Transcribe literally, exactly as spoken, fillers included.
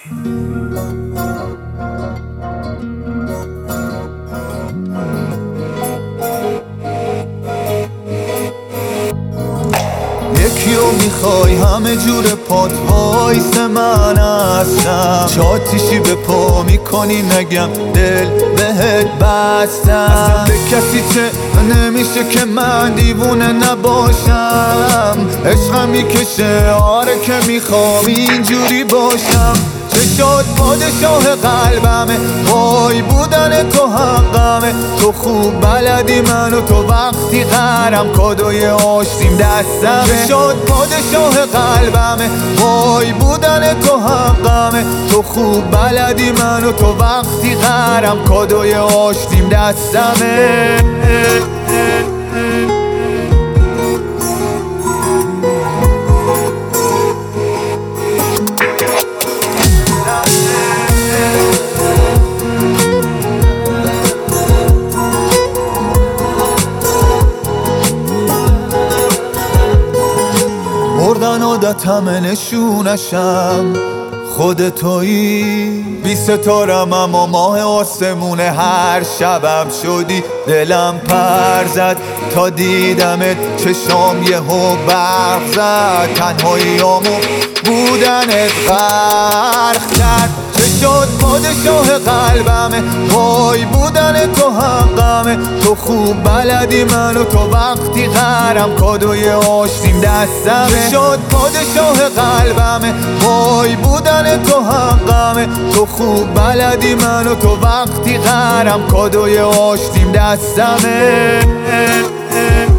یکیو میخوای همه جور پات وایس من هستم، چاتیشی به پا میکنی نگم دل بهت بستم. اصلا به کسی چه نمیشه که من دیوونه نباشم، عشقم میکشه آره که میخوام اینجوری باشم. چشات پادشاه قلبمه، وای بودن تو حقمه. تو خوب بلدی منو، تو وقتی قرم کادوی آشتیم دستمه. چشات پادشاه قلبمه، وای بودن تو حقمه. تو خوب بلدی منو، تو وقتی قرم کادوی آشتیم دستمه. بردن عادتمه نشونشم خود تویی، بی ستارم اما ماه آسمونه. هر شبم شدی دلم پر زد تا دیدمت، چشام یهو برق زد. تنهاییامو بودنت غرق کرد. چشات پادشاه قلبمه، وای بودن تو حقمه. تو خوب بلدی منو، تو وقتی قرم کادوی آشتیم دستمه. چشات پادشاه قلبمه، وای بودن تو حقمه. تو خوب بلدی منو، تو وقتی قرم کادوی آشتیم دستمه.